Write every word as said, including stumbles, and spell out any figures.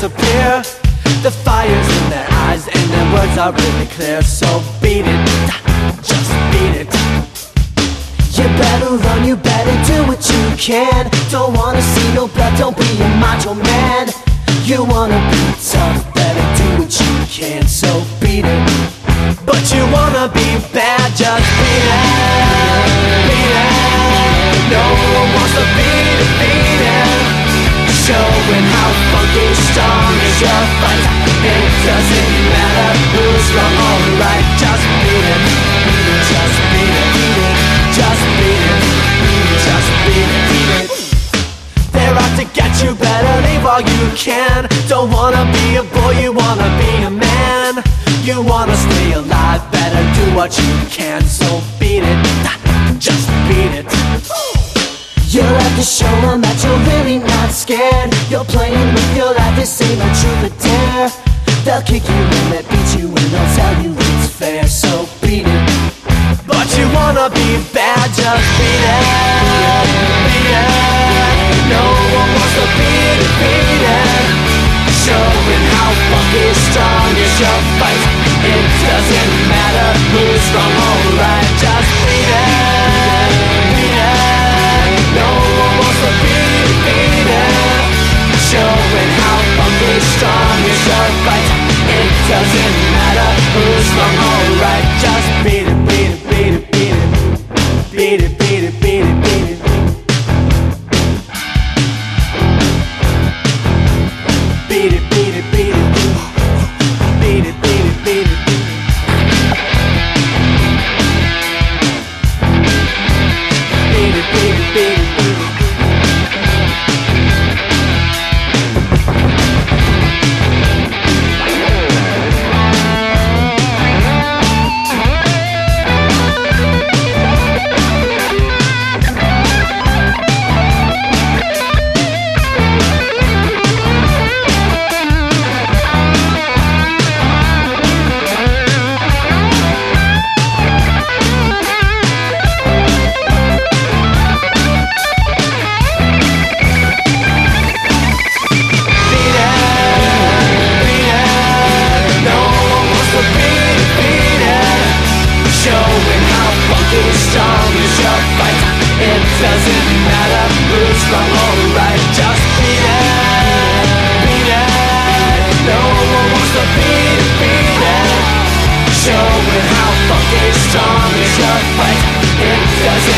disappear. The fire's in their eyes and their words are really clear. So beat it, just beat it. You better run, you better do what you can. Don't wanna see no blood, don't be a macho man. You wanna be tough, better do what you can. So beat it. But you wanna be bad, just beat it, beat it. No one wants to beat it, beat it. Showing how funky strong is your fight. It doesn't matter who's wrong or right. Just beat it, just beat it, just beat it, just beat it, beat it. They're out to get you, better leave while you can. Don't wanna be a boy, you wanna be a man. You wanna stay alive, better do what you can. So beat it, just beat it. You'll have to show them that you're really not scared. You're playing with your life, this ain't no truth or dare. They'll kick you in, they'll beat you and they'll tell you it's fair. So beat it. But you wanna be bad, just beat it, beat it. No one wants to beat it, beat it. Showing how fucking strong is your fight. It doesn't matter who's wrong or right. Just beat it, beat it. No one wants to beat it, beat it. Showing how fucking strong is your fight. It doesn't matter who's wrong or right. Just beat it, beat it, beat it, beat it. Beat it, beat it, beat it, beat it. Beat it, beat it, beat it. Beat it, beat it, beat it. Beat it, beat it, beat it. Doesn't matter who's wrong or right. Just beat it, beat it. No one wants to beat it, beat it. Showing how fucking strong is your fight. It doesn't